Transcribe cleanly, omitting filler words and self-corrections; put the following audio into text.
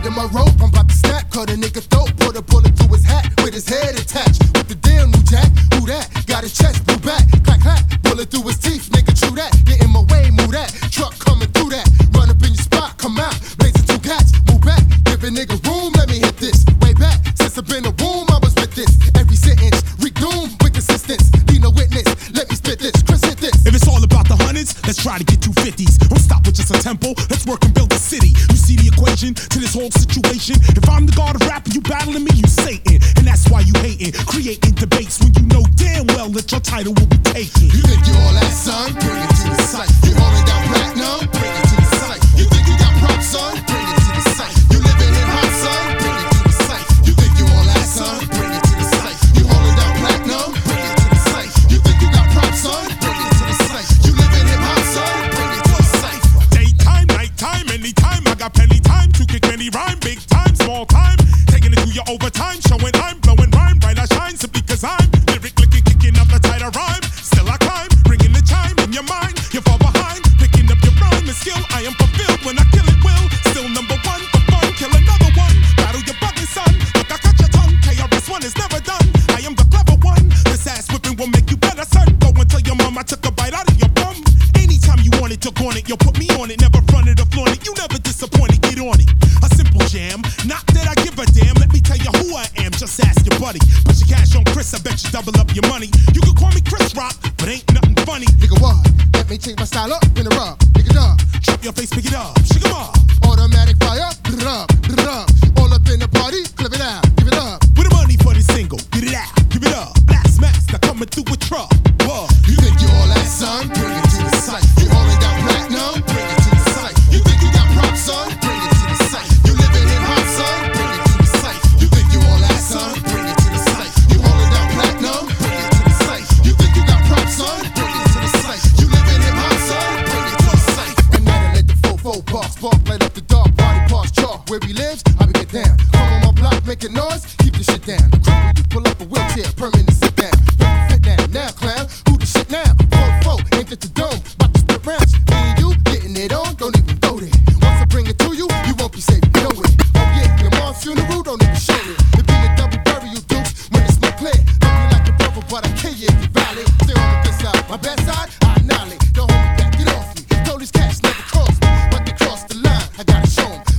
in my rope, I'm about to snap. Cut a nigga throat, put a bullet through his hat with his head attached. With the damn new jack, who that? Got his chest, blew back, clack, clack. Bullet through his teeth, nigga, true that. Get in my way, move that. Truck coming through that. Run up in your spot, come out. Blazing two cats, move back. Give a nigga room, let me hit this. Way back, since I've been in the womb, I was with this. Every sentence, reek doom with consistence. Need no witness, let me spit this. Chris hit this. If it's all about the hundreds, let's try to get 250s. Don't stop with just a tempo, let's work and build a city. You see the equation to this whole situation? If I'm the god of rap and you battling me, you Satan. And that's why you hating, creating debates when you know damn well that your title will be taken. You think you all that, son? Bring it to the site. You holding down platinum? Bring it to the site. You think you got props, son? Bring it to the site. You living in hot, son? Bring it to the site. You think you all that, son? Bring it to the site. You holding down platinum? Bring it to the site. You think you got props, son? Bring it to the site. You living in hot, son? Bring it to the site. Daytime, nighttime, anytime, I got plenty time to kick any rhyme. Big time, small time, taking it to your overtime, showing I'm blowing rhyme, bright I shine simply cause I'm lyrically kicking up the tighter rhyme. Still I climb, bringing the chime in your mind, you fall behind, picking up your rhyme and skill. I am fulfilled when I kill it will. Still number one for fun, kill another one. Battle your bugging son, look I cut your tongue. KRS-One is never done. I am the clever one. This ass whipping will make you better, son. Go and tell your mom I took a bite out of your bum. Anytime you want it, you're on it. You'll put me on it, never front it or flaunt it. You never disappointed, get on it. A simple jam, not that I give a damn. Let me tell you who I am, just ask your buddy. Put your cash on Chris, I bet you double up your money. You can call me Chris Rock, but ain't nothing funny. Nigga, what? Let me change my style up in the rub. Nigga, dub. Drop your face, pick it up, shake 'em up. Automatic fire, rub, rub. All up in the party, clip it out, give it up. With the money for this single, get it out, give it up. Blast max, now coming through with truck. Whoa. You think you all that, son? Bring it to the site. You holding down platinum? Bring it to the site. You think you got props, son? Bring it to the site. You living in hot, son? Bring it to the site. You think you all that, son? Bring it to the site. You holding down platinum? Bring it to the site. You think you got props, son? Bring it to the site. You living in hot, son? Bring it to the site. And now they let the fofo box spark light up the dark body parts chalk. Where we live, I be get down. Come on my block, making noise, keep the shit down. The crew where you pull up a wheelchair, permanent sit down. Fit down, now clown, who the shit now? Fofo, aimed at the dome, about to spit rounds. Me and you, getting it on, don't even go there. Once I bring it to you, you won't be safe, you know it. Oh yeah, your mom's funeral, don't even show it. It be a double burial, dukes, when it's no clear. Love you like a brother, but I kill you if you valid. Stay on the good side, my bad side, I annihilate. Don't hold me back, get off me. Told these cats never cross me, but they crossed the line. I gotta show 'em.